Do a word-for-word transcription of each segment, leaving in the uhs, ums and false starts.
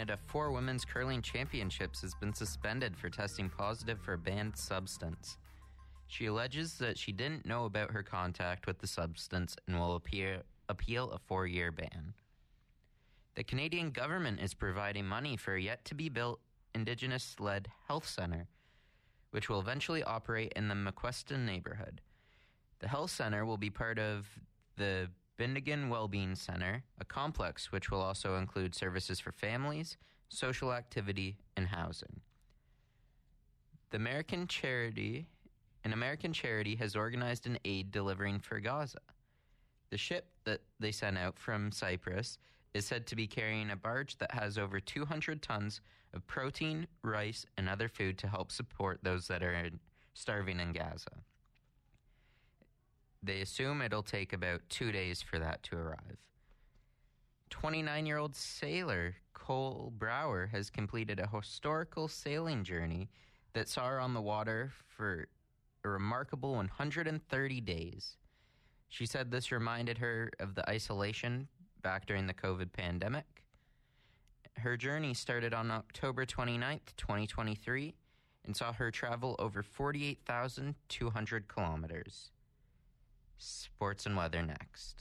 Canada for Women's Curling Championships has been suspended for testing positive for a banned substance. She alleges that she didn't know about her contact with the substance and will appear, appeal a four-year ban. The Canadian government is providing money for a yet-to-be-built Indigenous-led health centre, which will eventually operate in the McQueston neighbourhood. The health centre will be part of the Bindigan Wellbeing Centre, a complex which will also include services for families, social activity, and housing. The American charity, an American charity has organized an aid delivering for Gaza. The ship that they sent out from Cyprus is said to be carrying a barge that has over two hundred tons of protein, rice, and other food to help support those that are starving in Gaza. They assume it'll take about two days for that to arrive. twenty-nine-year-old sailor Cole Brower has completed a historical sailing journey that saw her on the water for a remarkable one hundred thirty days. She said this reminded her of the isolation back during the COVID pandemic. Her journey started on October twenty-ninth, twenty twenty-three, and saw her travel over forty-eight thousand two hundred kilometers. Sports and weather next.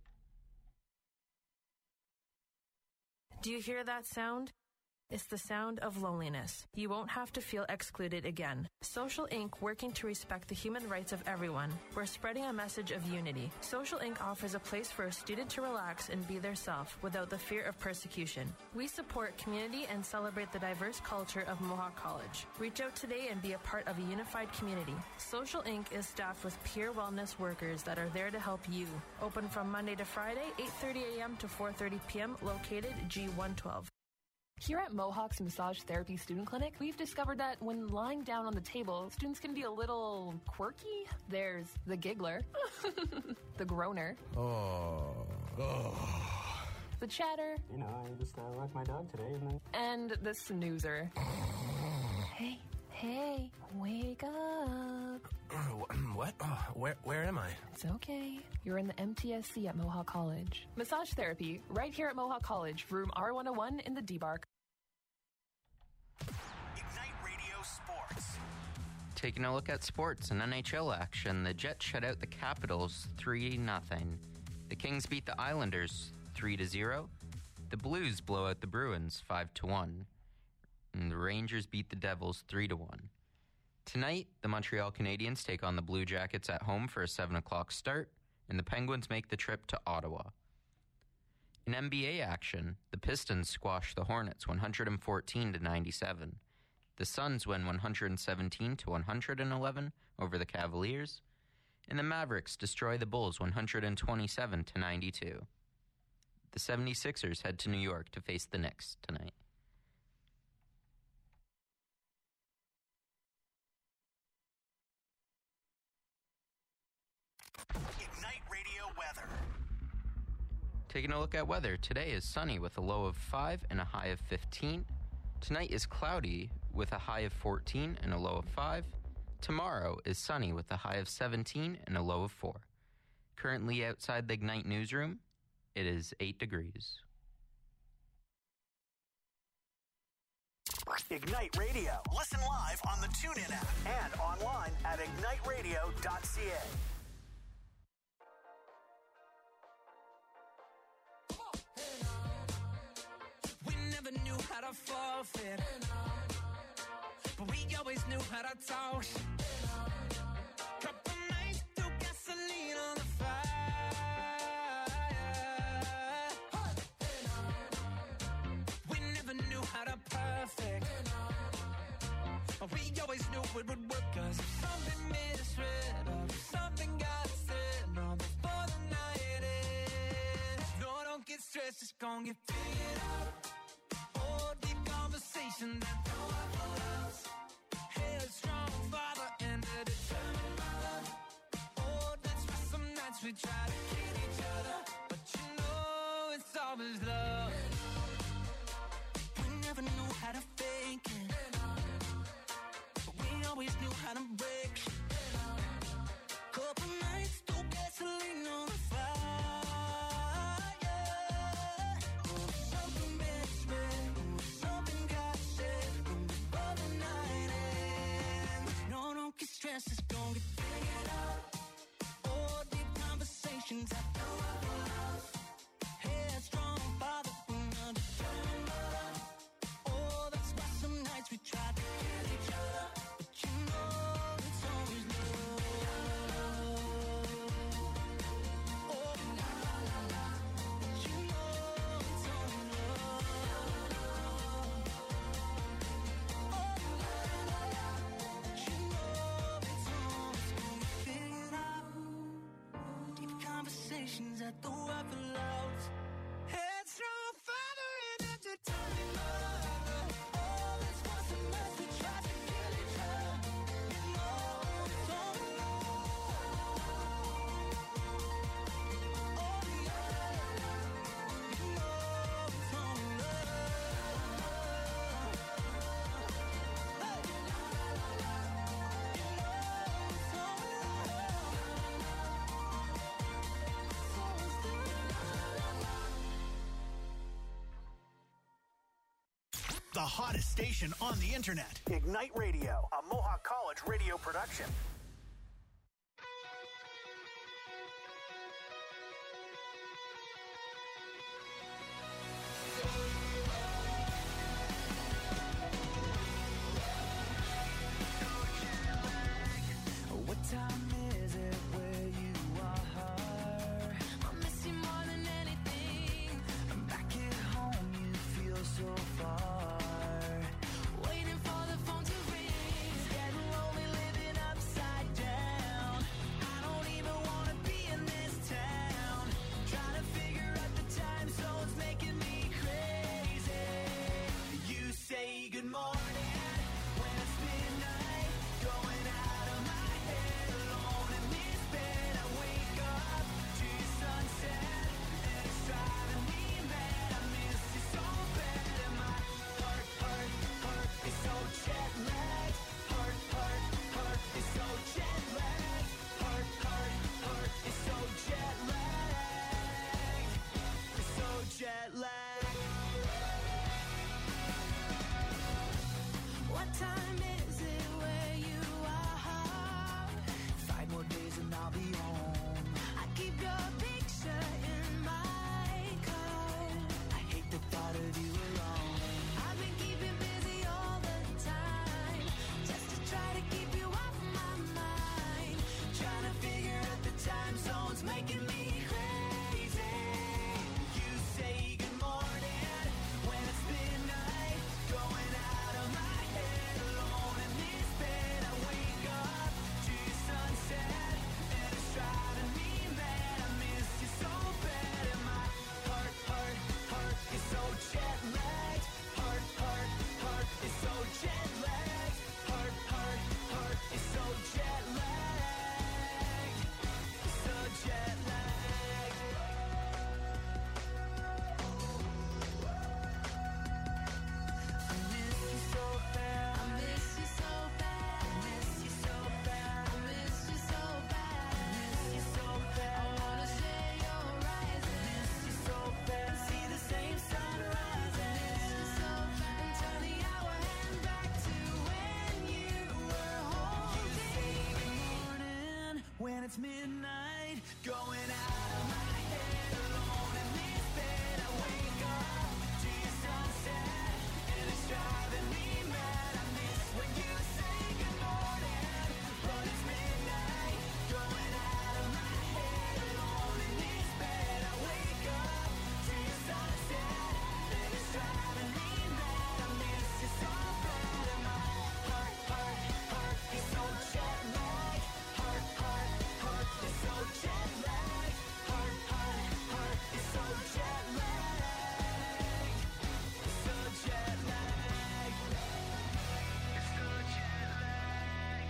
Do you hear that sound? It's the sound of loneliness. You won't have to feel excluded again. Social Incorporated, working to respect the human rights of everyone. We're spreading a message of unity. Social Incorporated offers a place for a student to relax and be their self without the fear of persecution. We support community and celebrate the diverse culture of Mohawk College. Reach out today and be a part of a unified community. Social Incorporated is staffed with peer wellness workers that are there to help you. Open from Monday to Friday, eight thirty a.m. to four thirty p.m., located G one twelve. Here at Mohawk's Massage Therapy Student Clinic, we've discovered that when lying down on the table, students can be a little quirky. There's the giggler, the groaner, oh, oh. the chatter, you know, I just uh, walked my dog today, and then... and the snoozer. Hey, hey, wake up. What? Oh, where, where am I? It's okay. You're in the M T S C at Mohawk College. Massage therapy, right here at Mohawk College, room R one oh one in the D-Bark. Ignite Radio Sports. Taking a look at sports and N H L action, the Jets shut out the Capitals three nothing. The Kings beat the Islanders three to zero. The Blues blow out the Bruins five to one. And the Rangers beat the Devils three to one. Tonight, the Montreal Canadiens take on the Blue Jackets at home for a seven o'clock start, and the Penguins make the trip to Ottawa. In N B A action, the Pistons squash the Hornets one fourteen to ninety-seven. The Suns win one seventeen to one eleven over the Cavaliers, and the Mavericks destroy the Bulls one twenty-seven to ninety-two. The seventy-sixers head to New York to face the Knicks tonight. Ignite Radio weather. Taking a look at weather, today is sunny with a low of five and a high of fifteen. Tonight is cloudy with a high of fourteen and a low of five. Tomorrow is sunny with a high of seventeen and a low of four. Currently outside the Ignite newsroom, it is eight degrees. Ignite Radio. Listen live on the TuneIn app and online at ignite radio dot c a. We never knew how to forfeit, but we always knew how to talk. Couple nights threw gasoline on the fire. We never knew how to perfect, but we always knew it would work. Cause if something made us red up, if something got said, no, before the night ends. No, don't get stressed, it's gonna get figured out. Oh, deep conversation that don't have no else. Headstrong father and a determined mother. Oh, that's why some nights we try to kill each other, but you know it's always love. We never knew how to fake it, but we always knew how to break. Couple nights, threw gasoline on the fire. Oh, something made us red. Oh, the hottest station on the internet. Ignite Radio, a Mohawk College radio production. What time is it where you are? I miss you more than anything. I'm back at home, you feel so far. Waiting for the phone to ring. It's getting lonely living upside down. I don't even want to be in this town. Trying to figure out the time zones making me crazy. You say good morning when it's midnight. Going out of my head alone in this bed. I wake up to your sunset and it's driving me mad. I miss you so bad and my heart, heart, heart is so jet lagged. Heart, heart, heart is so jet lagged. Heart, heart, heart is so jet lagged. It's so jet lagged. What time is it where you are? Five more days and I'll be home. I keep your picture in my car. I hate the thought of you alone. I've been keeping busy all the time, just to try to keep you off my mind. Trying to figure out the time zones making me crazy. You say good morning when it's midnight. Going out of my head alone in this bed. I wake up to your sunset and it's driving me mad. I miss you so bad and my heart, heart, heart is so jet lagged. Heart, heart, heart is so jet lagged. Heart, heart, heart is so jet lagged. It's so jet lagged. I miss you so bad. I miss you so bad. I miss you so bad. I miss you so bad. I miss you so bad. I wanna share your eyes. I miss you so bad. See the same sunrise. I miss you so bad. And turn the hour hand back to when you were holding me. Morning when it's midnight, going out of my head alone in this bed. I wake up to your sunset and it's driving me mad. I miss when you say good morning, but it's midnight. Going out of my head alone in this bed. I wake up to your sunset and it's driving me mad. I miss you so bad and my heart, heart, heart is so jet lagged. Heart, heart, heart is so jet lagged. Heart, heart, heart is so jet lagged. It's so jet lagged. It's so jet lagged.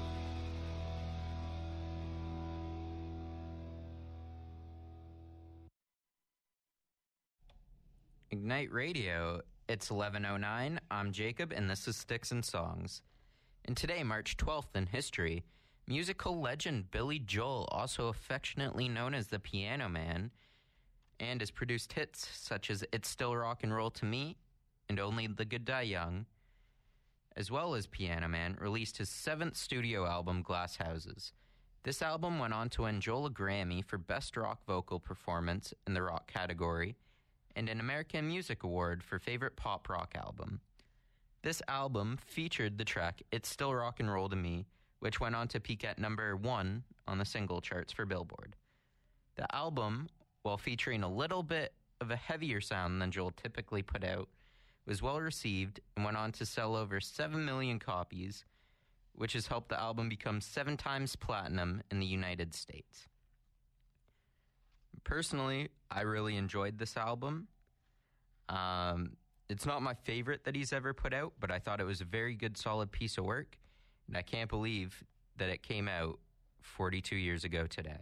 Ignite Radio. It's eleven oh nine. I'm Jacob, and this is Sticks and Songs. And today, March twelfth in history, musical legend Billy Joel, also affectionately known as the Piano Man, and has produced hits such as It's Still Rock and Roll to Me and Only the Good Die Young, as well as Piano Man, released his seventh studio album, Glass Houses. This album went on to win Joel a Grammy for Best Rock Vocal Performance in the rock category and an American Music Award for Favorite Pop Rock Album. This album featured the track It's Still Rock and Roll to Me, which went on to peak at number one on the single charts for Billboard. The album, while featuring a little bit of a heavier sound than Joel typically put out, was well received and went on to sell over seven million copies, which has helped the album become seven times platinum in the United States. Personally, I really enjoyed this album. Um, it's not my favorite that he's ever put out, but I thought it was a very good, solid piece of work, and I can't believe that it came out forty-two years ago today.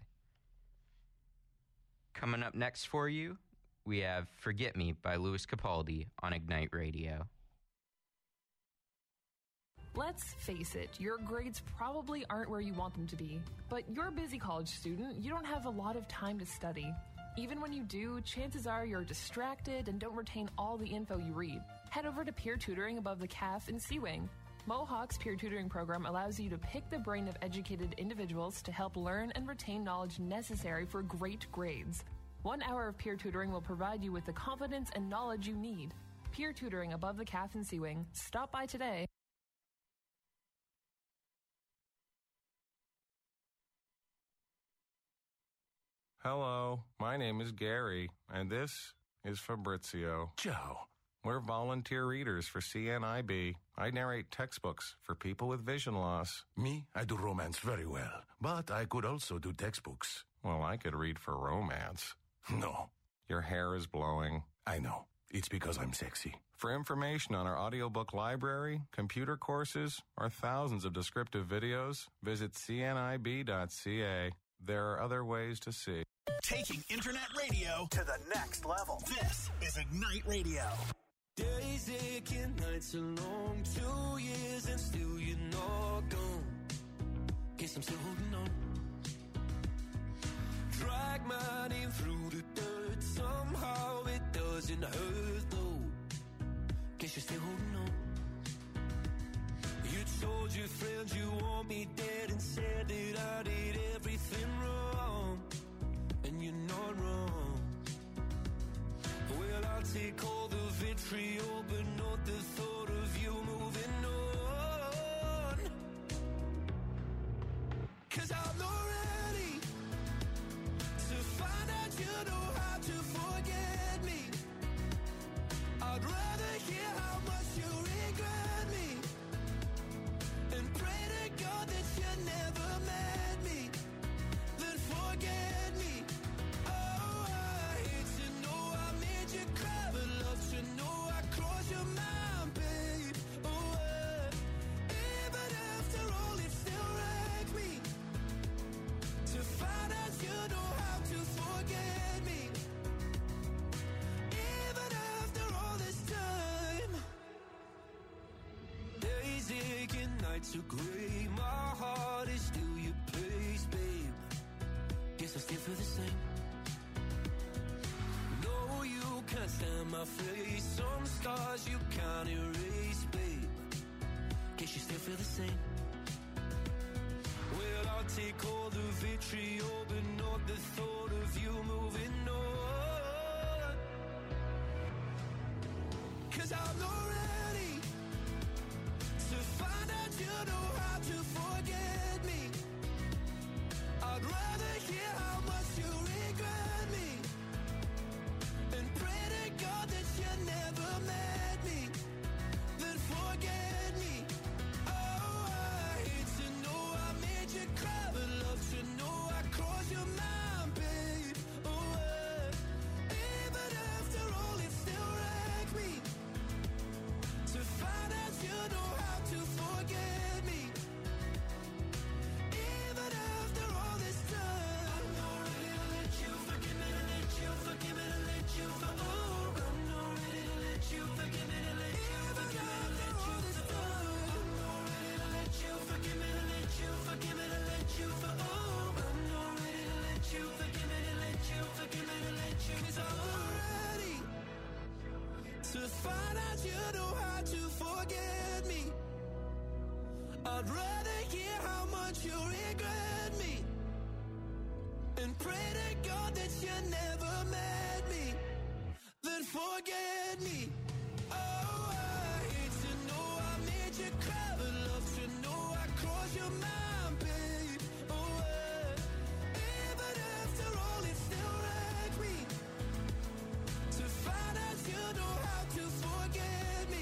Coming up next for you, we have Forget Me by Louis Capaldi on Ignite Radio. Let's face it, your grades probably aren't where you want them to be. But you're a busy college student, you don't have a lot of time to study. Even when you do, chances are you're distracted and don't retain all the info you read. Head over to Peer Tutoring Above the Calf in Seawing. Mohawk's peer tutoring program allows you to pick the brain of educated individuals to help learn and retain knowledge necessary for great grades. One hour of peer tutoring will provide you with the confidence and knowledge you need. Peer Tutoring Above the Calf in Seawing. Stop by today. Hello, my name is Gary, and this is Fabrizio. Ciao. We're volunteer readers for C N I B. I narrate textbooks for people with vision loss. Me, I do romance very well, but I could also do textbooks. Well, I could read for romance. No. Your hair is blowing. I know. It's because I'm sexy. For information on our audiobook library, computer courses, or thousands of descriptive videos, visit c n i b dot c a. There are other ways to see. Taking internet radio to the next level. This is Ignite Radio. Days aching, nights are long, two years and still you're not gone. Guess I'm still holding on. Drag my name through the dirt, somehow it doesn't hurt though. Guess you're still holding on. You told your friends you want me dead and said that I did everything wrong. And you're not wrong. Well, I'll take all the vitriol, but not the thought of you moving on. 'Cause I'm not ready to find out you know how to forget me. I'd rather hear how much you regret me and pray to God that you never met me, then forget me. Oh, I hate to know I made you cry, but love to know I crossed your mind, babe. Oh, uh, even after all, it still wrecked me to find out you know how to forget me. Even after all this time, days aching, nights are gray. My heart is still your place, babe. Guess I still feel the same. No, you can't stand my face. Some scars you can't erase, babe. Guess you still feel the same. Well, I'll take all the vitriol, but not the thought of you moving on. 'Cause I'm not ready to find out you know how to forget me. I'd rather hear how much you regret me and pray to God that you never met me, then forget me. Oh, I hate to know I made you cry, but love to know I crossed your mind, babe. Oh, uh, even after all, it still wrecked me to find out you know how to forget me. Even after all this time, I'm not ready to let you forgive me, to let you forgive me, to let you for- oh, I'm not ready to let you forgive me, to let you forgive me, to let you this time. I'm not ready to let you forgive me, to let you forgive me, to let you for- oh, I'm not ready to let you forgive me, to let you forgive me, to let you 'cause I'm not ready to find out you know how to forget me. I'd rather hear how much you regret me and pray to God that you never met me, then forget me. Oh, I hate to know I made you cry, but love to know I crossed your mind, babe. Oh, uh, even after all, it still wrecked me to find out you know how to forget me.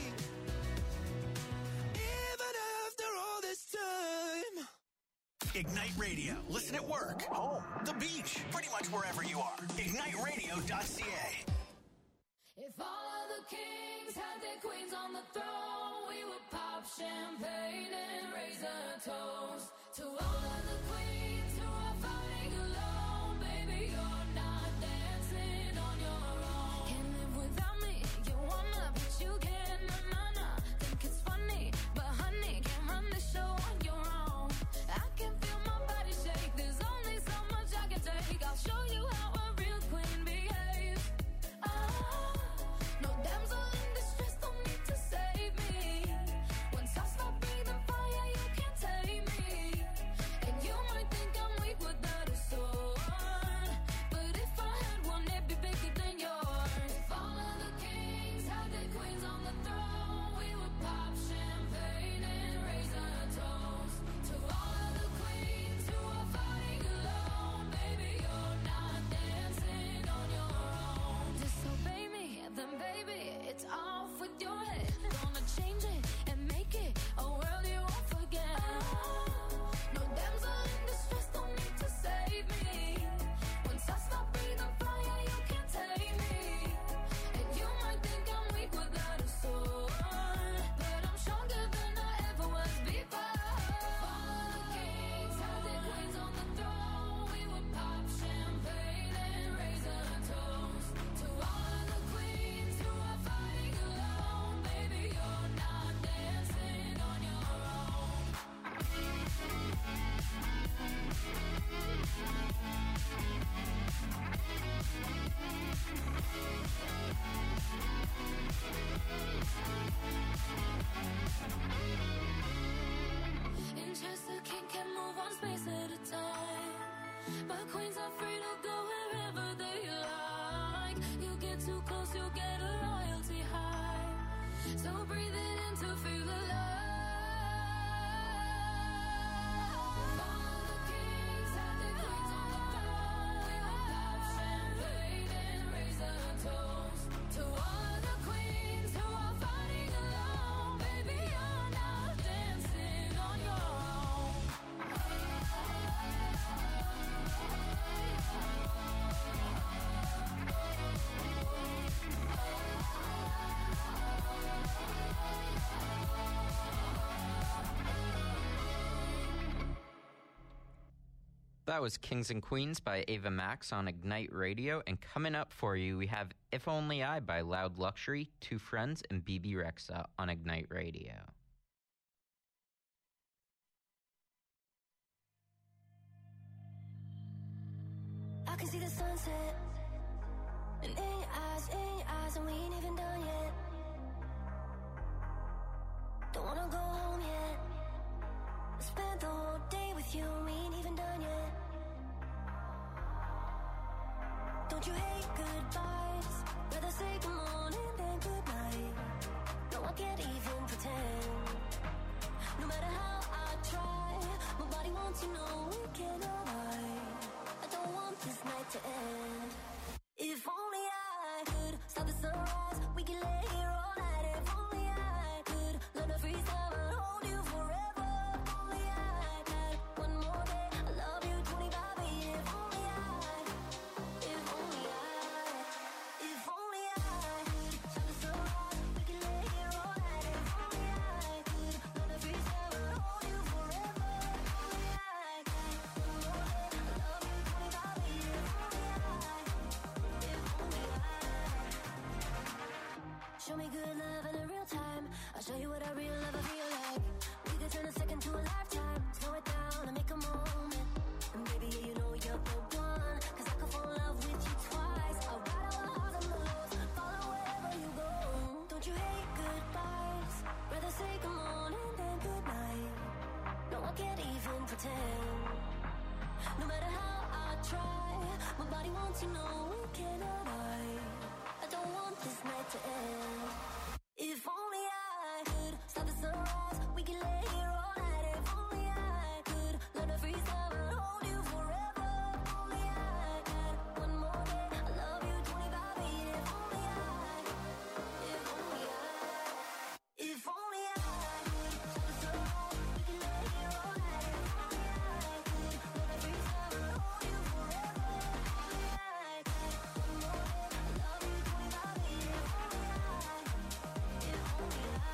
Even after all this time. Ignite Radio. Listen at work, home, the beach, pretty much wherever you are. ignite radio dot c a. If all of the kings had their queens on the throne, we would pop champagne and raise a toast to all of the queens who are fighting alone. Baby, you're not dancing on your own. Can't live without me, you wanna, but you can't. Na na na, think it's funny, but honey, can't run the show on your own. I can feel my body shake. There's only so much I can take. I'll show you how a real queen be. we're breathing in to feel alive. All the kings had their queens on the throne. We will pop champagne and raise a toast to all the queens who are fighting alone. Baby, you're not dancing on your own. That was Kings and Queens by Ava Max on Ignite Radio. And coming up for you, we have If Only I by Loud Luxury, Two Friends, and B B Rexa on Ignite Radio. I can see the sunset, and in your eyes, in your eyes, and we ain't even done yet. Don't wanna go home yet. I spent the whole day with you, and we ain't even done yet. Don't you hate goodbyes? Rather say good morning than good night. No, I can't even pretend. No matter how I try, my body wants to know we cannot lie. I don't want this night to end. If only I could stop the sunrise, we can lay here all night. If only I could learn to freeze time and hold you forever. If only I had one more day, I love you twenty-five. If only I, if only I, if only I could stop the sunrise, we can lay here all night. If only I could learn to freeze time and hold you forever. If only I had one more day, I love you twenty-five. If only I, if only I. Show me good love in a real time. I'll show you what a real lover feel like. We could turn a second to a lifetime. Slow it down and make a moment. And baby, yeah, you know you're the one. Cause I could fall in love with you twice. I'll ride all the highs and the lows, follow wherever you go. Don't you hate goodbyes? Rather say good morning than good night. No, I can't even pretend. No matter how I try, my body wants to know we cannot lie. I don't want this night to end. If only I could stop the sunrise, we can lay here all night. If only I could learn to freeze time and hold you forever. If only I had one more day, I love you twenty-five. If only I, if only I, if only I could stop the sunrise, we can lay here all night. If only I could learn to freeze time and hold you forever. If only I had one more day, I love you twenty-five. If only I, if only I.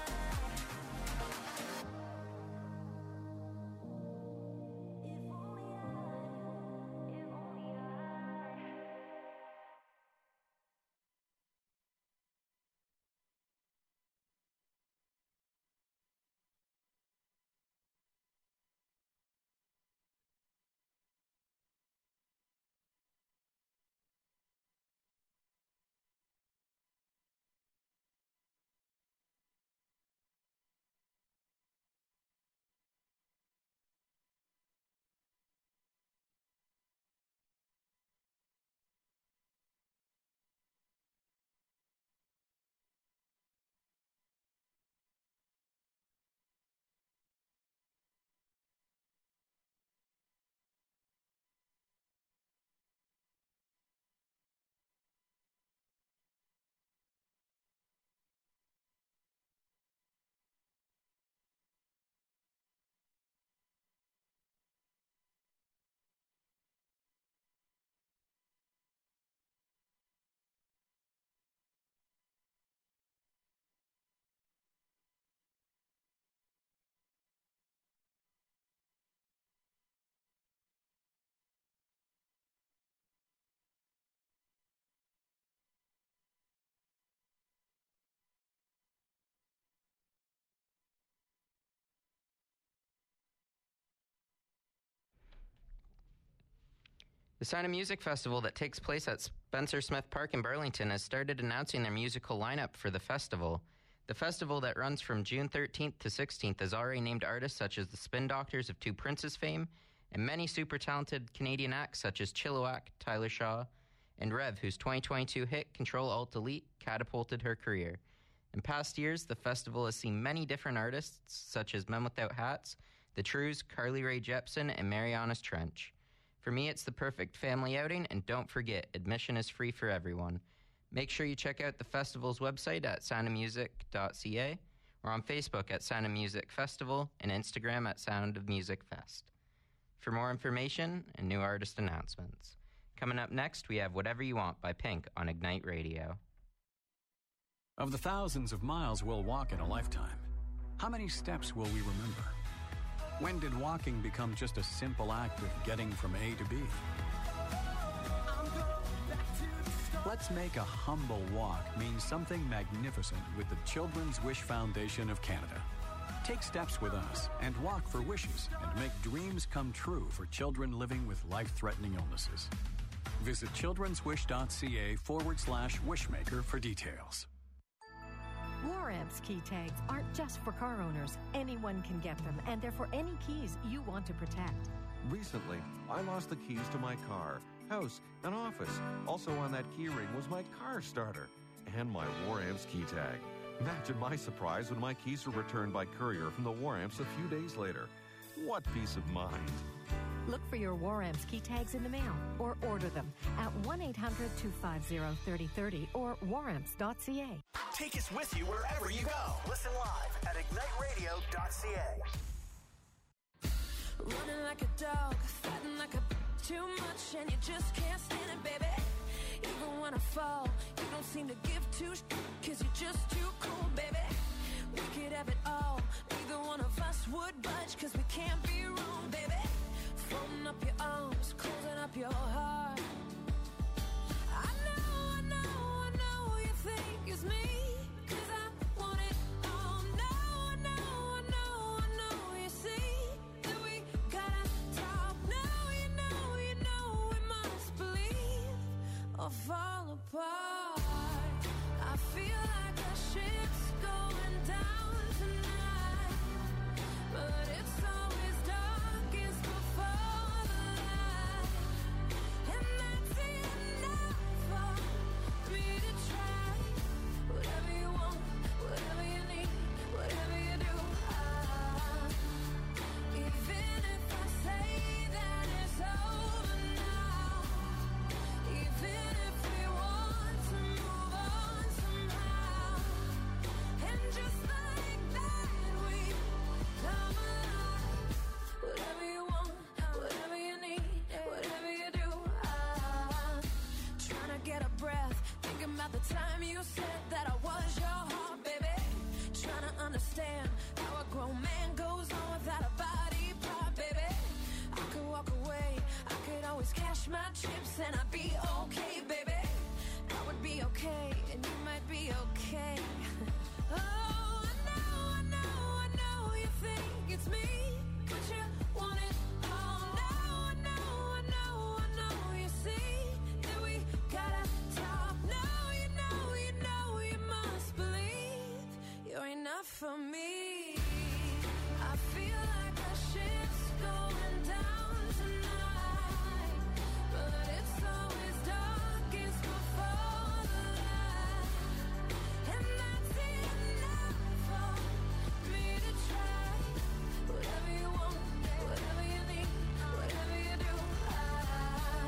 The Sound of Music Festival that takes place at Spencer Smith Park in Burlington has started announcing their musical lineup for the festival. The festival that runs from June thirteenth to sixteenth has already named artists such as the Spin Doctors of Two Princes fame and many super talented Canadian acts such as Chilliwack, Tyler Shaw, and Rev, whose twenty twenty-two hit Control Alt Delete catapulted her career. In past years, the festival has seen many different artists, such as Men Without Hats, The Trues, Carly Rae Jepsen, and Marianas Trench. For me, it's the perfect family outing, and don't forget, admission is free for everyone. Make sure you check out the festival's website at sound of music dot c a or on Facebook at Sound of Music Festival and Instagram at Sound of Music Fest. For more information and new artist announcements. Coming up next, we have Whatever You Want by Pink on Ignite Radio. Of the thousands of miles we'll walk in a lifetime, how many steps will we remember? When did walking become just a simple act of getting from A to B? Let's make a humble walk mean something magnificent with the Children's Wish Foundation of Canada. Take steps with us and walk for wishes and make dreams come true for children living with life-threatening illnesses. Visit childrenswish.ca forward slash wishmaker for details. War-Amps key tags aren't just for car owners. Anyone can get them, and they're for any keys you want to protect. Recently, I lost the keys to my car, house, and office. Also on that key ring was my car starter and my War-Amps key tag. Imagine my surprise when my keys were returned by courier from the War-Amps a few days later. What peace of mind. Look for your War-Amps key tags in the mail or order them at one eight hundred two five zero three zero three zero or war amps dot c a. Take us with you wherever you go. Listen live at ignite radio dot c a. Running like a dog, fighting like a too much, and you just can't stand it, baby. Even when I fall, you don't seem to give two sh- cause you're just too cool, baby. We could have it all, neither one of us would budge, cause we can't be wrong, baby. Folding up your arms, closing up your heart. I know, I know, I know you think it's me, cause I want it all. No, I know, I know, I know you see that we gotta talk. No, you know, you know we must believe or fall apart. I feel like the ship's going down tonight, but it's always darkest before the light, and that's enough for me to try. Whatever you want, whatever you need, whatever you do, I, even if I say that it's over now, even if we want to move on somehow, and just like that we come alive. Whatever you want, whatever you need, whatever you do, I'm trying to get a breath, thinking about the time you said that I was your heart, baby. Trying to understand how a grown man goes on without a body part, baby. I could walk away, I could always cash my chips and I'd be okay, baby. I would be okay, and you might be okay. Oh, I know, I know, I know you think it's me, but you want it all. No, I know, I know, I know you see that we gotta talk. No, you know, you know you must believe you're enough for me. I feel like the ship's going down tonight, but it's always darkest before the light, and that's enough for me to try. Whatever you want, whatever you need, whatever you do, I,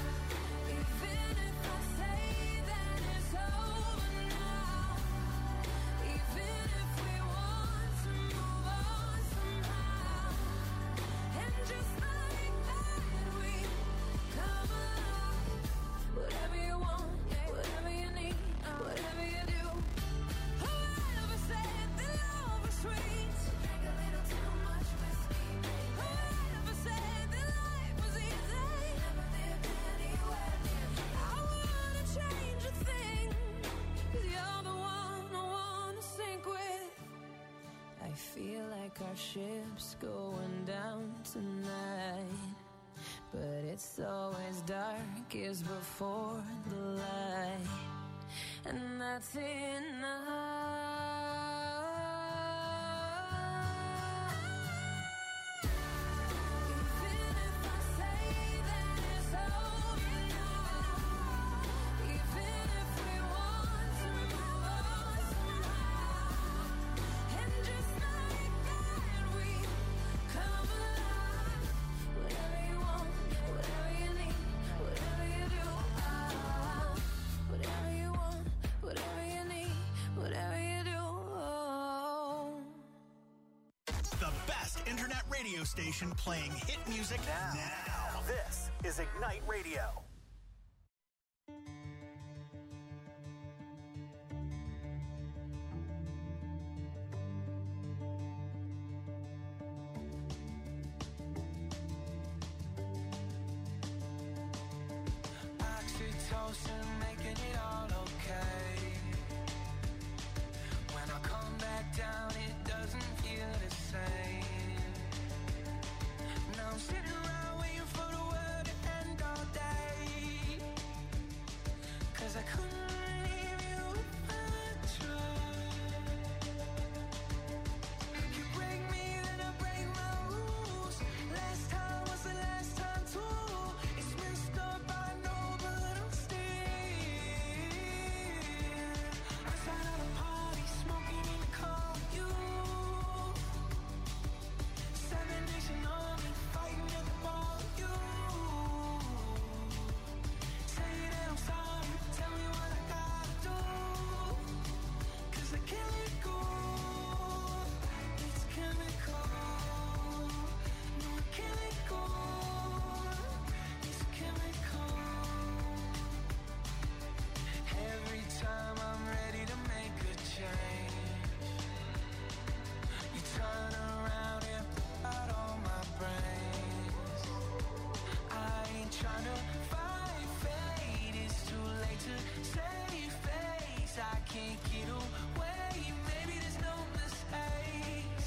even if I say that it's over now, even if we want to move on somehow, and just like that we come alive. Whatever you want, whatever you need, whatever you do. Whoever said that love was sweet? Drink a little too much whiskey, baby. Whoever said that life was easy? Never lived anywhere near me. I wanna change a thing, cause you're the one I wanna sink with. I feel like our ship's going down tonight, but it's always darkest before the light, and that's enough. Even if I say that it's over now, even if we want to move on somehow, internet radio station playing hit music now. now. This is Ignite Radio. Oxytocin, making it all okay. When I come back down, it doesn't feel the same. Now I'm sitting around waiting for the world to end all day. 'Cause I couldn't leave you if I tried. You break me, then I break my rules. Last time was the last time too. It's messed up, I know, but I'm still outside of the party, smoking in the car with you. Seven Nation Army, fighting at the bar with you. Say that I'm sorry, tell me what I gotta do. 'Cause I can't let go. It's chemical. No, I can't let go. It's chemical. Every time I'm ready to make a change, you turn around and pull out all my brains. I ain't trying to fight fate, it's too late to save face. I can't get away, maybe there's no mistakes.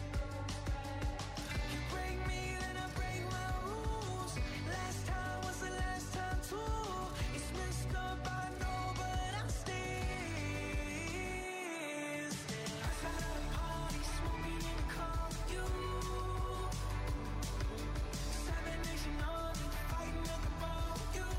You break me, then I break my rules. Last time was the last time too. It's messed up, I know, but I'm still outside of the party, smoking in the car with you. Seven Nation Army, fighting at the bar with you.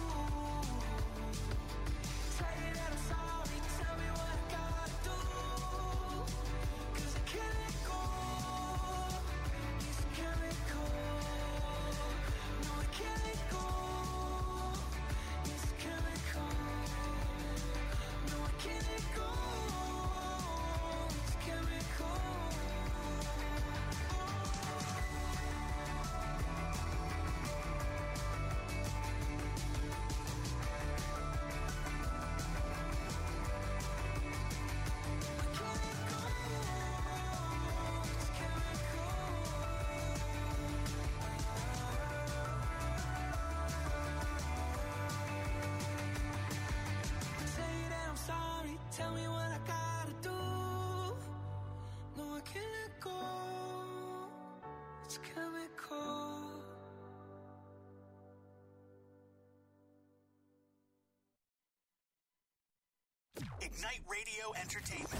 Say that I'm sorry, tell me what I gotta do. 'Cause I can't let go. It's chemical. No, I can't let go. It's chemical. No, I can't let go. It's chemical. Say that I'm sorry, tell me what I gotta do. No, I can't let go. It's chemical. Ignite Radio Entertainment.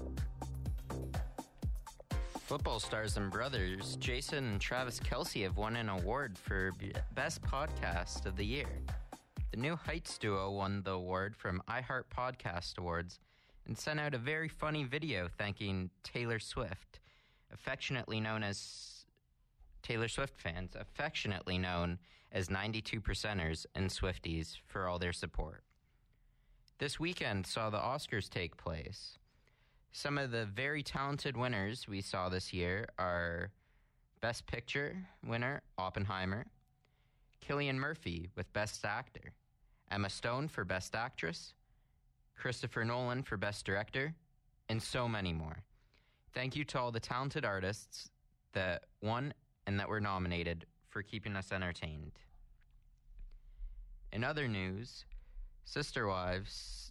Football stars and brothers Jason and Travis Kelce have won an award for B- Best Podcast of the Year. The New Heights duo won the award from iHeart Podcast Awards and sent out a very funny video thanking Taylor Swift, affectionately known as Taylor Swift fans, affectionately known as ninety-two percenters and Swifties, for all their support. This weekend saw the Oscars take place. Some of the very talented winners we saw this year are Best Picture winner Oppenheimer, Cillian Murphy with Best Actor, Emma Stone for Best Actress, Christopher Nolan for Best Director, and so many more. Thank you to all the talented artists that won and that were nominated for keeping us entertained. In other news, Sister Wives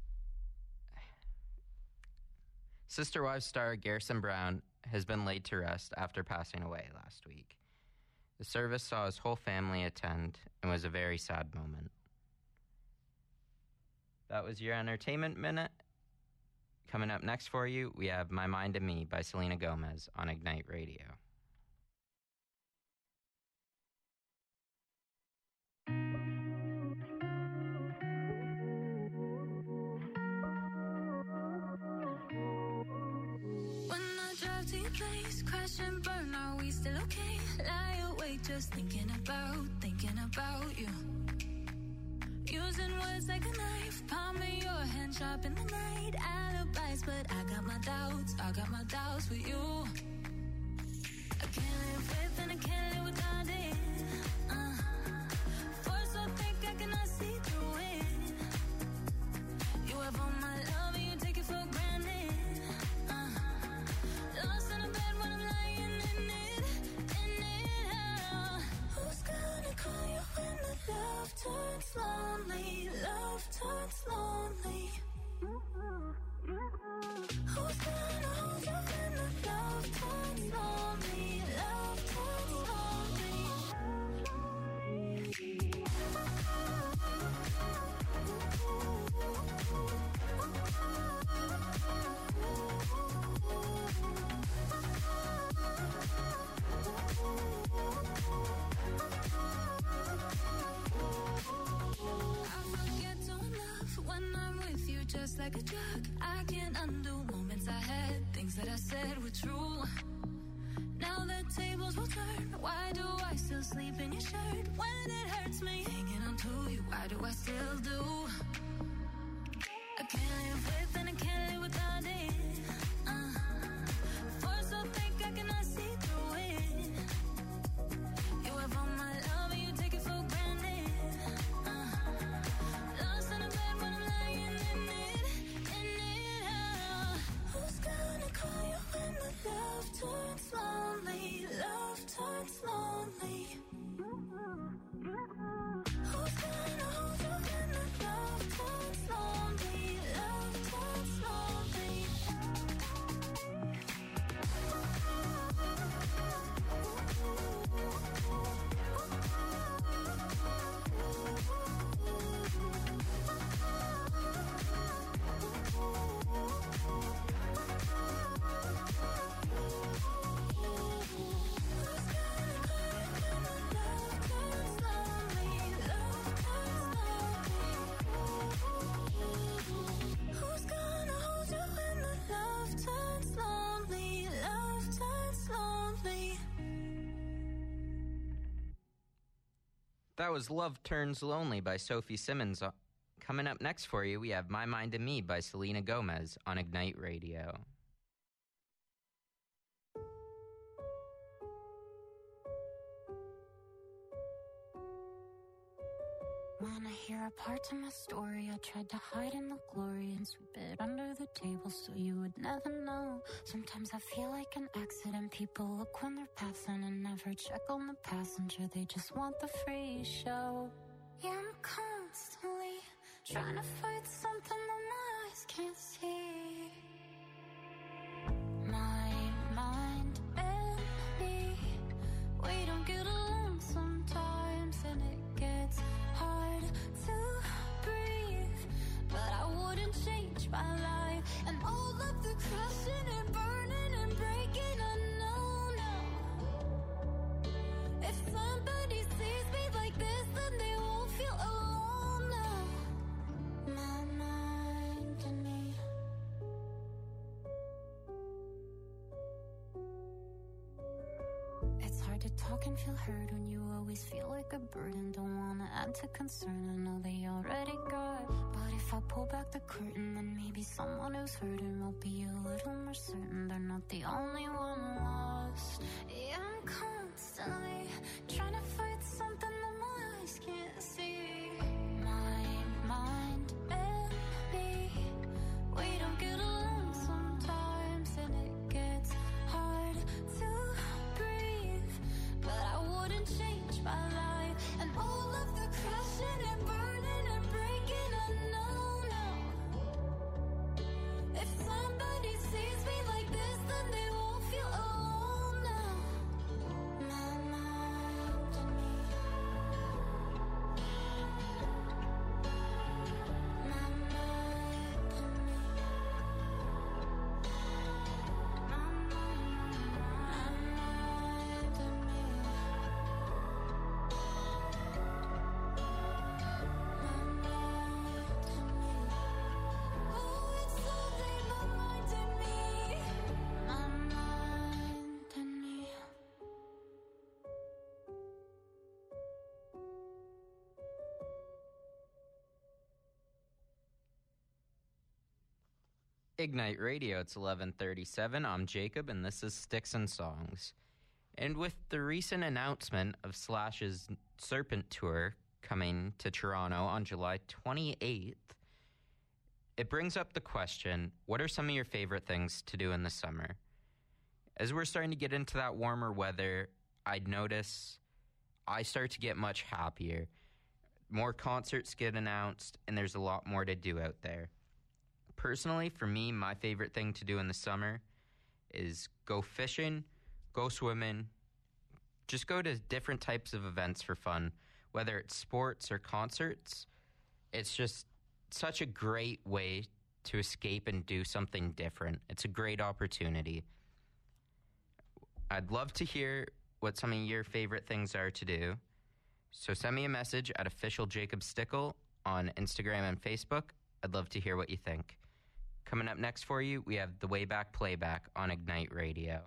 Sister Wives star Garrison Brown has been laid to rest after passing away last week. The service saw his whole family attend and was a very sad moment. That was your Entertainment Minute. Coming up next for you, we have My Mind and Me by Selena Gomez on Ignite Radio. Place, crash and burn, are we still okay? Lie awake just thinking about, thinking about you. Using words like a knife, palm of your hand sharp in the night. Alibis, but I got my doubts, I got my doubts with you. I can't live with and I can't live without it. Uh, force so thick I cannot see through it. You have all my love and you take it for granted. Uh, lost in a bed when I'm lying in it, in it. Uh, who's gonna call you when the love turns lonely? Love turns lonely. Who's gonna hold you when the love turns lonely? Love turns lonely. I forget to love when I'm with you, just like a drug. I can't undo moments I had, things that I said were true. Now the tables will turn. Why do I still sleep in your shirt when it hurts me? Hanging on to you, why do I still do? I can't live with and I can't live without it. Uh, force so thick I cannot see through it. You have all my love and you take it for granted. Uh, lost in a bed when I'm lying in it, in it. Uh, who's gonna call you when the love turns lonely? Love turns lonely. Who's gonna hold you when the love turns lonely? Love turns lonely. Who's gonna hold you when the love turns lonely? Love turns lonely. That was Love Turns Lonely by Sophie Simmons. Uh, Coming up next for you, we have My Mind and Me by Selena Gomez on Ignite Radio. Wanna hear a part of my story? I tried to hide in the glory and sweep it under the table so you would never know. Sometimes I feel like an accident. People look when they're passing and never check on the passenger. They just want the free show. Yeah, I'm constantly trying to fight something that my eyes can't see. My mind and me, we don't get along sometimes, and it gets hard to breathe. But I wouldn't change my life and all of the crashing and burning and breaking. I know now, if somebody sees me like this, then they won't feel alone now. My mind and me. It's hard to talk and feel heard when you always feel like a burden. Don't wanna add to concern, I know they already got. But if I pull back the curtain, then maybe someone who's hurting will be a little more certain they're not the only one lost. Yeah, I'm constantly trying to fight something that my eyes can't see. My mind and me, we don't get along sometimes, and it gets hard to breathe. But I wouldn't change my life and all of the crashing and burning and breaking. I know now, if somebody sees me like this, then they won't feel alone now. My mind and me. My mind and me. My mind and me. Oh, it's so deep, my mind and me. My mind and me. Ignite Radio, it's eleven thirty-seven. I'm Jacob, and this is Sticks and Songs. And with the recent announcement of Slash's Serpent Tour coming to Toronto on July twenty-eighth, it brings up the question, what are some of your favorite things to do in the summer? As we're starting to get into that warmer weather, I'd notice I start to get much happier. More concerts get announced, and there's a lot more to do out there. Personally, for me, my favorite thing to do in the summer is go fishing, go swimming, just go to different types of events for fun, whether it's sports or concerts. It's just such a great way to escape and do something different. It's a great opportunity. I'd love to hear what some of your favorite things are to do. So send me a message at official Jacob Stickle on Instagram and Facebook. I'd love to hear what you think. Coming up next for you, we have the Way Back Playback on Ignite Radio.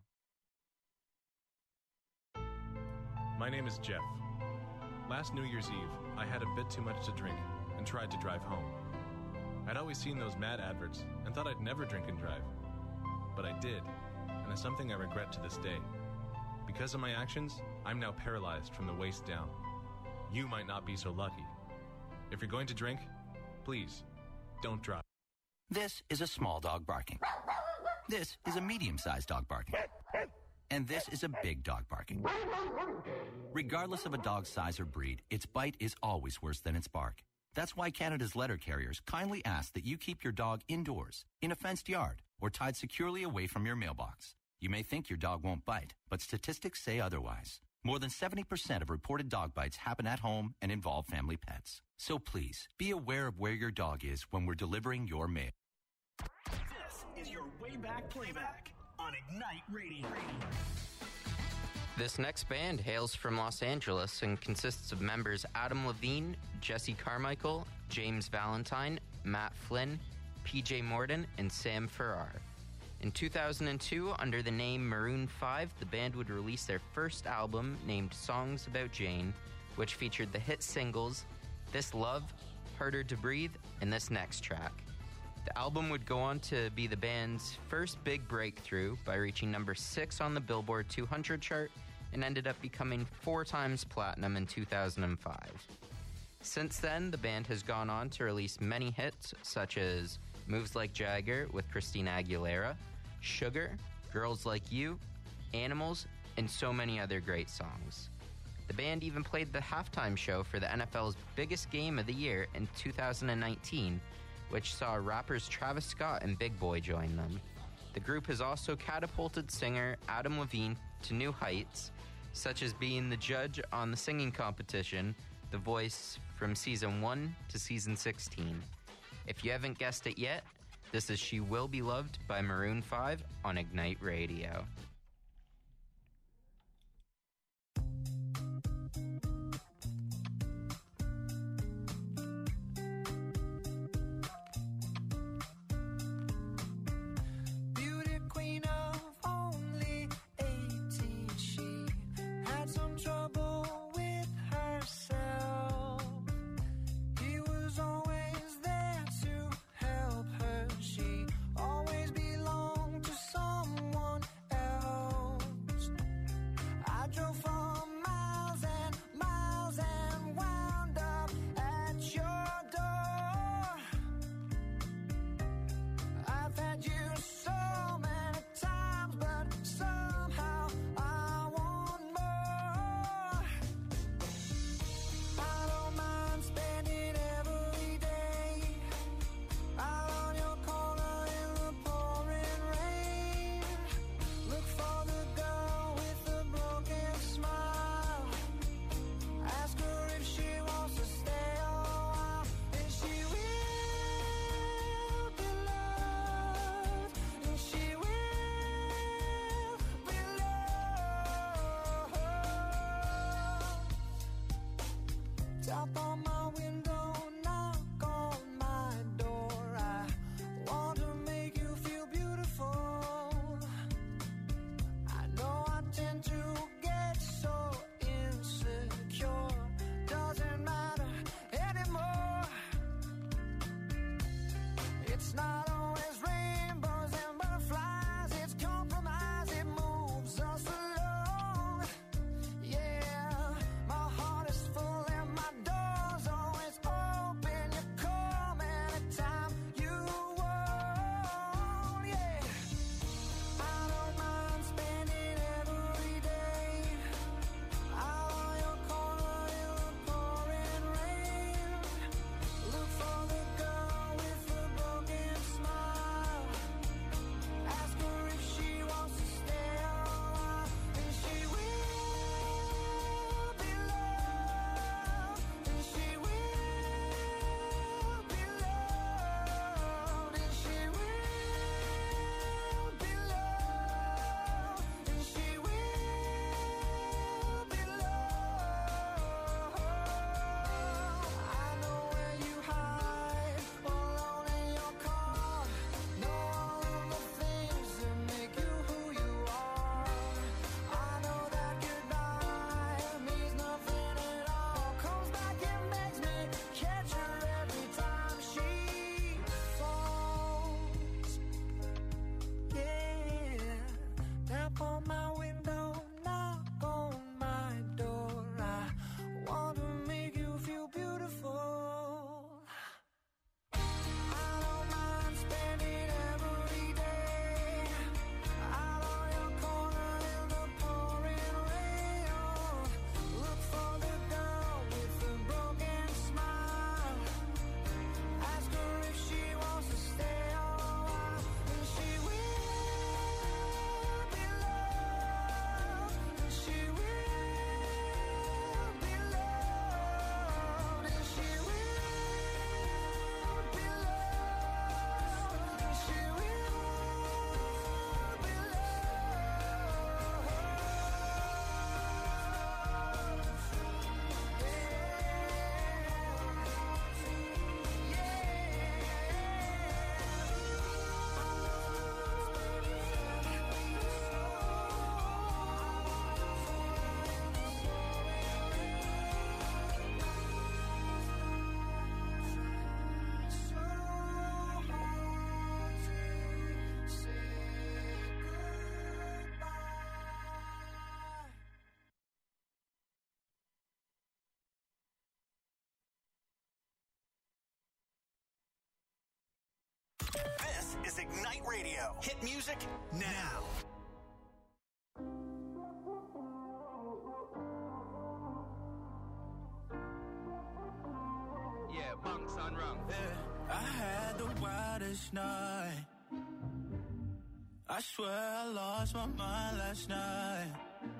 My name is Jeff. Last New Year's Eve, I had a bit too much to drink and tried to drive home. I'd always seen those mad adverts and thought I'd never drink and drive. But I did, and it's something I regret to this day. Because of my actions, I'm now paralyzed from the waist down. You might not be so lucky. If you're going to drink, please, don't drive. This is a small dog barking. This is a medium-sized dog barking. And this is a big dog barking. Regardless of a dog's size or breed, its bite is always worse than its bark. That's why Canada's letter carriers kindly ask that you keep your dog indoors, in a fenced yard, or tied securely away from your mailbox. You may think your dog won't bite, but statistics say otherwise. More than seventy percent of reported dog bites happen at home and involve family pets. So please, be aware of where your dog is when we're delivering your mail. This is your Way Back Playback on Ignite Radio. This next band hails from Los Angeles and consists of members Adam Levine, Jesse Carmichael, James Valentine, Matt Flynn, P J Morton, and Sam Farrar. In two thousand two, under the name Maroon five, the band would release their first album named Songs About Jane, which featured the hit singles This Love, Harder to Breathe, and this next track. The album would go on to be the band's first big breakthrough by reaching number six on the Billboard two hundred chart and ended up becoming four times platinum in two thousand five. Since then, the band has gone on to release many hits such as Moves Like Jagger with Christina Aguilera, Sugar, Girls Like You, Animals, and so many other great songs. The band even played the halftime show for the N F L's biggest game of the year in two thousand nineteen, which saw rappers Travis Scott and Big Boy join them. The group has also catapulted singer Adam Levine to new heights, such as being the judge on the singing competition, The Voice, from season one to season sixteen. If you haven't guessed it yet, this is She Will Be Loved by Maroon five on Ignite Radio. Always belonged to someone else. Ignite Radio. Hit music now. Yeah, bunks on rung. Yeah, I had the wildest night. I swear I lost my mind last night.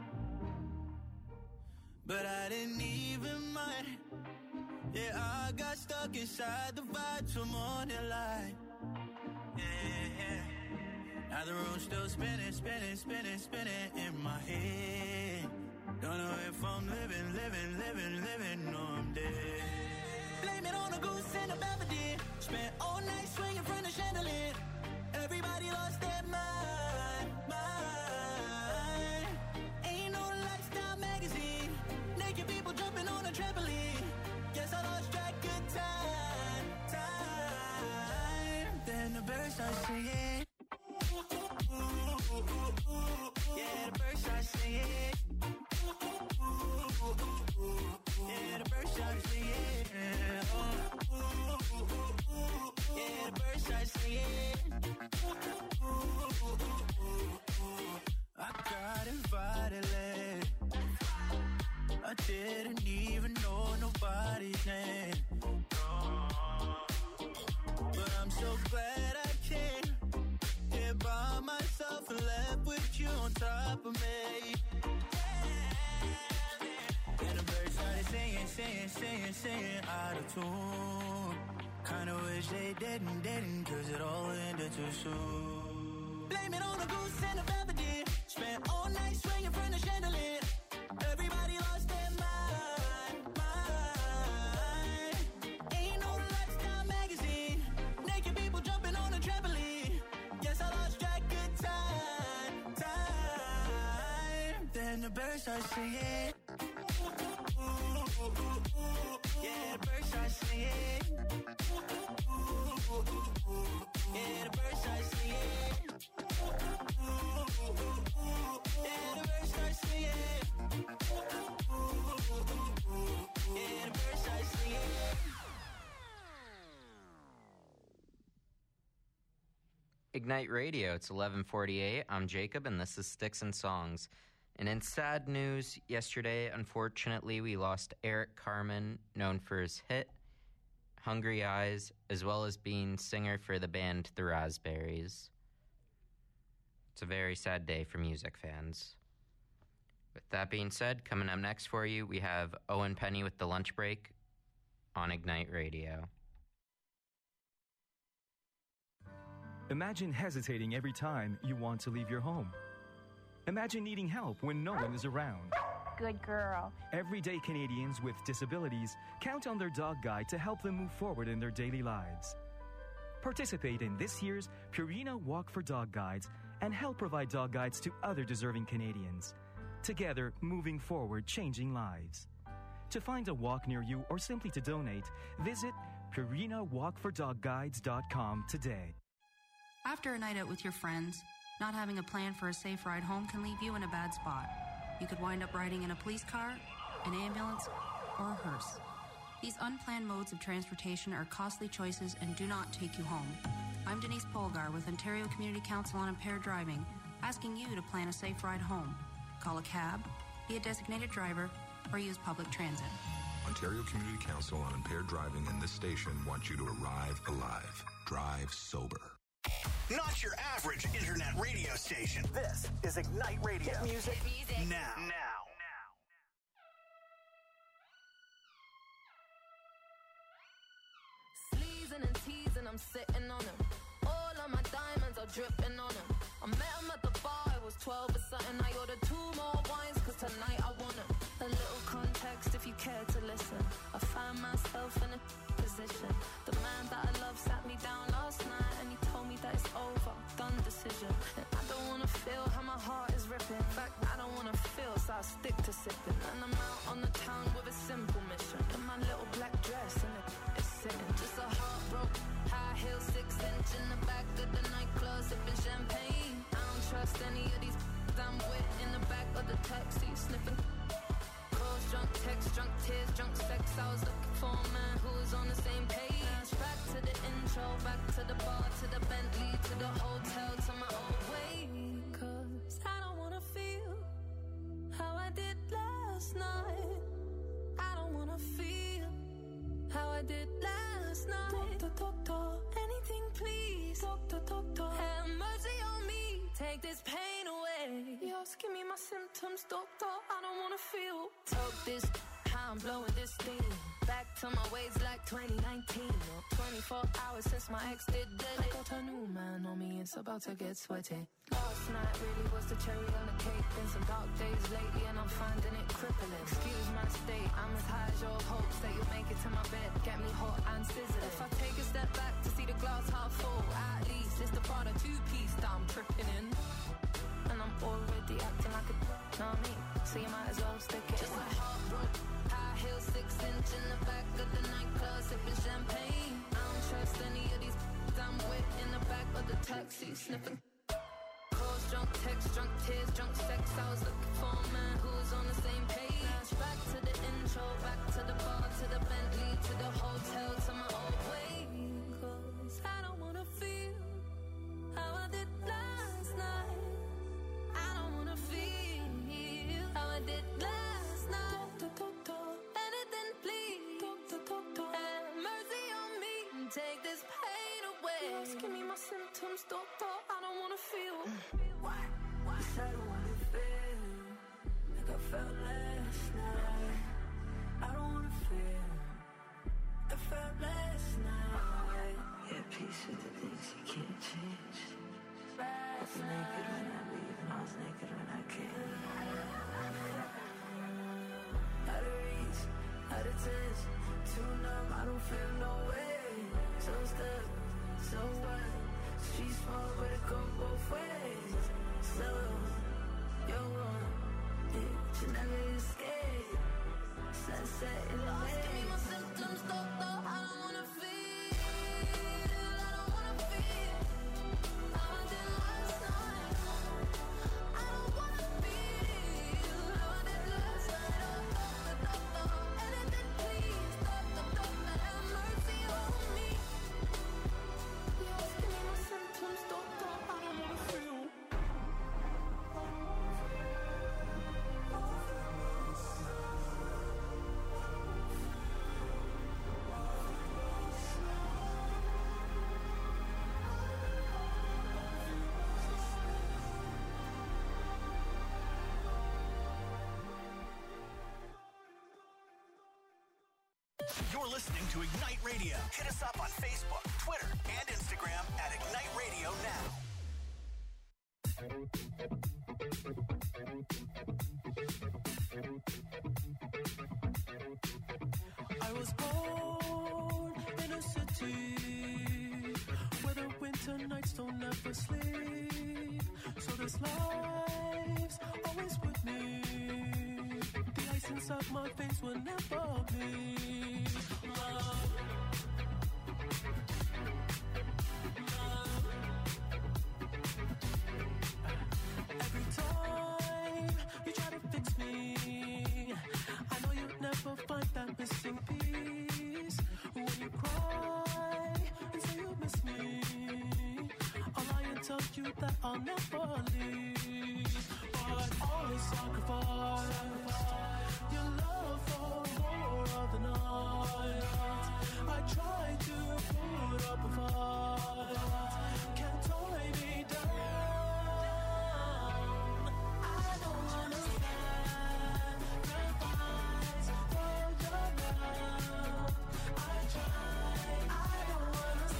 But I didn't even mind. Yeah, I got stuck inside the vibe till morning light. Yeah, yeah. Now the room's still spinning, spinning, spinning, spinning in my head. Don't know if I'm living, living, living, living, or I'm dead. Blame it on a goose and a Belvedere. Spent all night swinging from the chandelier. Everybody lost their mind, mind. Ain't no lifestyle magazine. Naked people jumping on a trampoline. Guess I lost track of time, time. Then the birds start singing. Yeah, the birds start singing. Yeah, the birds start singing. Yeah, the birds start singing. I got invited late. I didn't even know nobody's name. But I'm so glad I came here by myself and left with you on top of me. And the birds started singing, singing, singing, singing out of tune. Kinda wish they didn't, didn't, cause it all ended too soon. Blame it on a goose and a Belvedere. Spent all night swinging from the chandelier. Everybody lost their mind, mind. Ain't no lifestyle magazine. Naked people jumping on a trampoline. Guess I lost track of time, time. Then the birds start singing. Yeah, the birds start singing. Yeah, the birds start singing. Yeah, the birds start singing. Yeah, the birds start singing. Ignite Radio, it's eleven forty-eight. I'm Jacob, and this is Sticks and Songs. And in sad news, yesterday, unfortunately, we lost Eric Carmen, known for his hit Hungry Eyes, as well as being singer for the band The Raspberries. It's a very sad day for music fans. With that being said, coming up next for you, we have Owen Penny with The Lunch Break on Ignite Radio. Imagine hesitating every time you want to leave your home. Imagine needing help when no one is around. Good girl. Everyday Canadians with disabilities count on their dog guide to help them move forward in their daily lives. Participate in this year's Purina Walk for Dog Guides and help provide dog guides to other deserving Canadians. Together, moving forward, changing lives. To find a walk near you or simply to donate, visit purina walk for dog guides dot com today. After a night out with your friends, not having a plan for a safe ride home can leave you in a bad spot. You could wind up riding in a police car, an ambulance, or a hearse. These unplanned modes of transportation are costly choices and do not take you home. I'm Denise Polgar with Ontario Community Council on Impaired Driving, asking you to plan a safe ride home. Call a cab, be a designated driver, or use public transit. Ontario Community Council on Impaired Driving and this station want you to arrive alive. Drive sober. Not your average internet radio station. This is Ignite Radio. Hit music, Hit music. now. Now. Sleezing and teasing, I'm sitting on them. All of my diamonds are dripping on them. I met him at the bar, it was twelve or something. I ordered two more wines, cause tonight I want them. A little context if you care to listen. I find myself in a position. The man that I love sat me down last night and he told me that it's over, done decision. And I don't wanna feel how my heart is ripping. In fact, I don't wanna feel, so I stick to sipping. And I'm out on the town with a simple mission. In my little black dress and it, it's sitting. Just a heartbroken, high heel, six inch in the back of the nightclub, sipping champagne. I don't trust any of these I'm with in the back of the taxi, sniffing. Calls, drunk text, drunk tears, drunk sex. I was looking for a man who was on the same page. Back to the intro, back to the bar, to the Bentley, to the hotel, to my old way. Cause I don't wanna feel how I did last night. I don't wanna feel how I did last night. Doctor, doctor, anything please. Doctor, doctor, have mercy on me. Take this pain away. Just give me my symptoms, doctor. I don't wanna feel. Talk this, how I'm blowing this steam. Back to my ways like twenty nineteen. Or twenty-four hours since my ex did dead. I got a new man on me, it's about to get sweaty. Last night really was the cherry on the cake. Been some dark days lately and I'm finding it crippling. Excuse my state, I'm as high as your hopes that you'll make it to my bed. Get me hot and sizzling. If I take a step back to see the glass half full, at least it's the part of two-piece that I'm tripping in. And I'm already acting like a know what I mean? So you might as well stick it. Just like heartbroken. High heels, six inch in the back of the nightclub, sipping champagne. I don't trust any of these I'm with in the back of the taxi, sniffing. Calls, drunk text, drunk tears, drunk sex. I was looking for a man who was on the same page. Back to the intro, back to the bar, to the Bentley, to the hotel, to my old way. Cause I don't wanna feel how I did last night. I don't wanna feel how I did last night. Doctor, doctor, anything please. Doctor, doctor, have mercy on me. Take this pain away. Just give me my symptoms, doctor. I don't wanna feel. Why? Why? I don't wanna feel like I felt last night. I don't wanna feel like I felt last night. Yeah, peace with the things you can't change. I was naked when I leave, and I was naked when I came. Out of reach, out of touch, too numb, I don't feel no way. So stuck, so what? Street small, but it go both ways. So, you're wrong, yeah, you never escape. Sunset in the way. Give me my symptoms, doctor, I don't wanna feel. I don't wanna feel how I did last night. I don't wanna feel how I did last night. Oh, doctor, doctor, anything please. Doctor, doctor, have mercy on me. Just give me my symptoms, doctor, I don't wanna feel. You're listening to Ignite Radio. Hit us up on Facebook, Twitter, and Instagram at Ignite Radio now. I was born in a city where the winter nights don't ever sleep. So this life's always with me. The ice inside my veins will never bleed. Love. Love. Every time you try to fix me, I know you'll never find that missing piece. When you cry and say you miss me, I'll lie and tell you that I'll never leave. But always sacrifice your love for more of the night. I try to put up a fight, can't tie me down. I don't wanna sacrifice for your love. I try, I don't wanna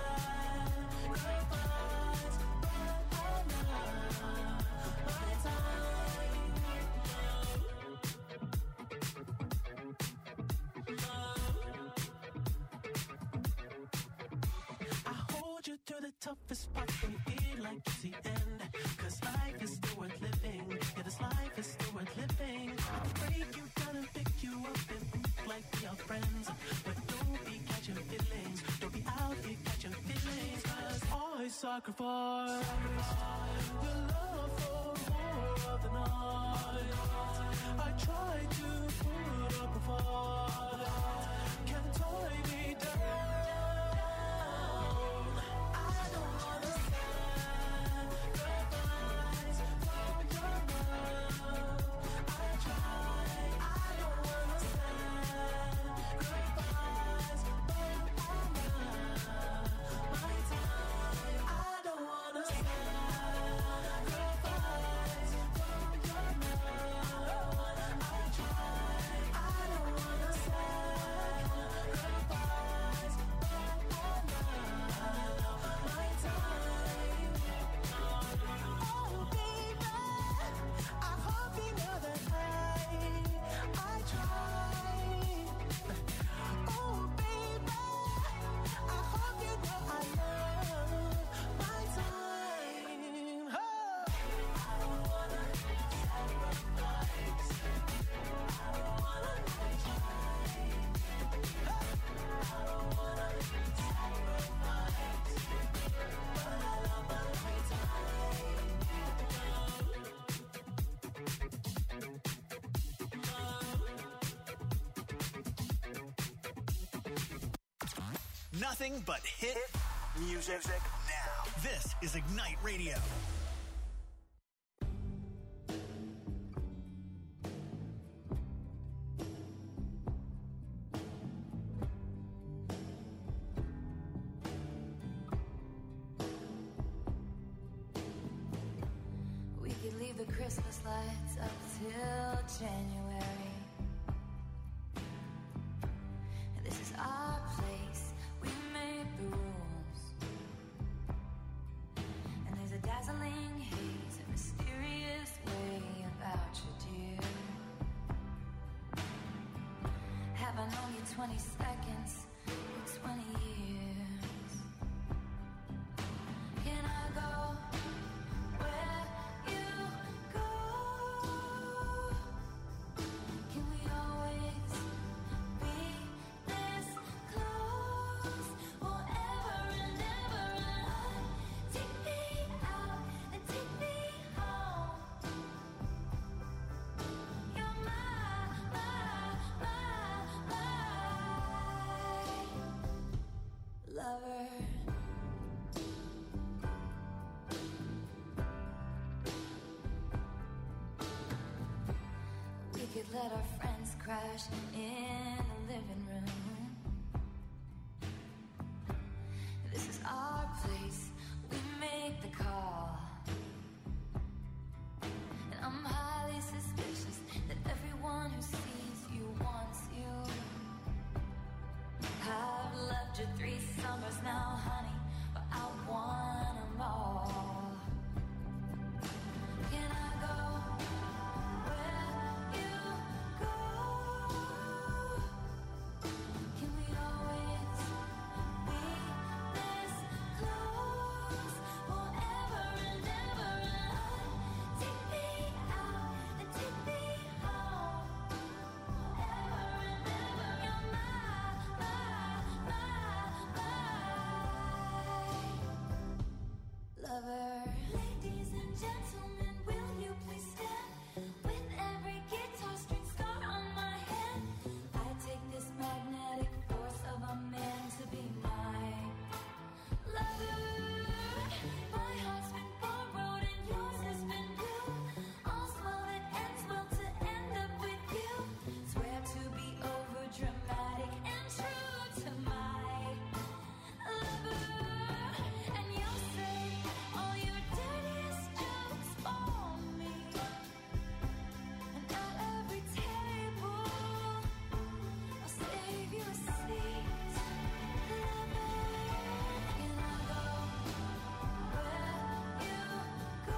sacrifice, but I love my time. To the toughest part when you feel like it's the end. Cause life is still worth living. Yeah, this life is still worth living. I can break you down and pick you up and think like we are friends. But don't be catching feelings. Don't be out here catching feelings. Cause I sacrifice your love for more of the night. I try to put up a fight, can't tie me down. Nothing but hit music now. This is Ignite Radio. We could leave the Christmas lights up till January. This is our place, we make the rules. And there's a dazzling haze, a mysterious way about you, dear. Have I known you twenty seconds, or twenty years? Can I go where you go? Can we always be this close forever and ever and on? Take me out and take me home. You're my, my, my, my lover. We could let our friends crash in the living room. This is our place, we make the call. And I'm highly suspicious that everyone who sees